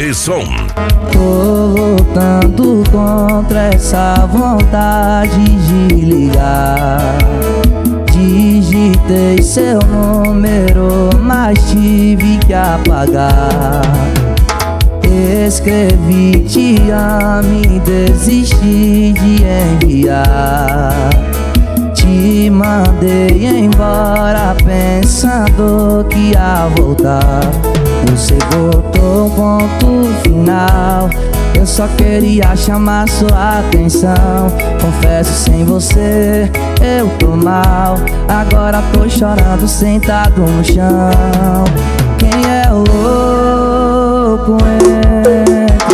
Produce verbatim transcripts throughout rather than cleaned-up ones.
D Som. Tô lutando contra essa vontade de ligar. Digitei seu número, mas tive que apagar. Escrevi te amo e desisti de enviar. Te mandei embora pensando que ia voltar. Você botou um ponto final. Eu só queria chamar sua atenção. Confesso, sem você eu tô mal. Agora tô chorando sentado no chão. Quem é o louco entre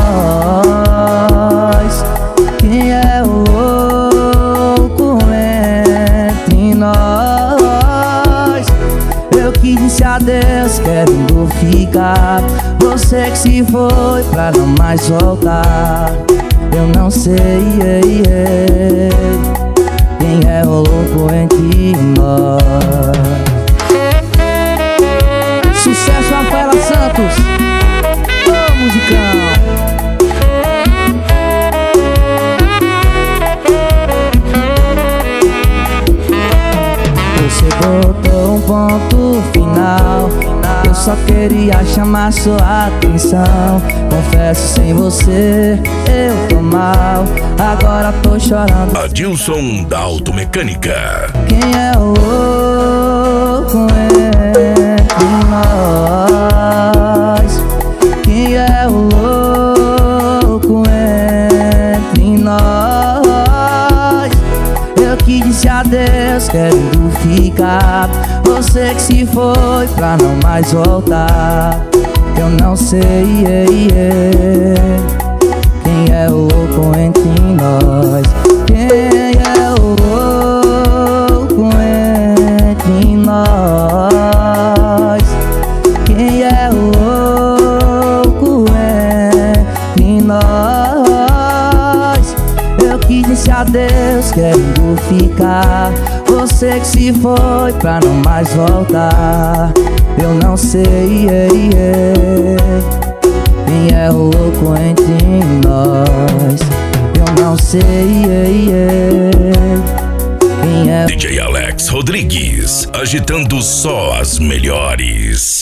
nós? Quem é o louco entre nós? Eu que disse adeus querendo ficar. Você que se foi pra não mais voltar. Eu não sei ei, ei, quem é o louco entre nós. Sucesso, Rafaela Santos. Ô, musicão. Você botou um ponto final. Eu só queria chamar sua atenção. Confesso, sem você eu tô mal. Agora tô chorando. Adilson da Automecânica. Quem é o louco entre nós? Quem é o louco entre nós? Eu que disse adeus querendo ficar. Você que se foi pra não mais voltar. Eu não sei ei, ei, quem é o louco entre nós. Quem é o louco entre nós? Quem é o louco entre nós? Eu que disse adeus querendo ficar. Você que se foi pra não mais voltar. Eu não sei ei, ei, quem é o louco entre nós. Eu não sei ei, ei, quem é. D J Alex Rodrigues, agitando só as melhores.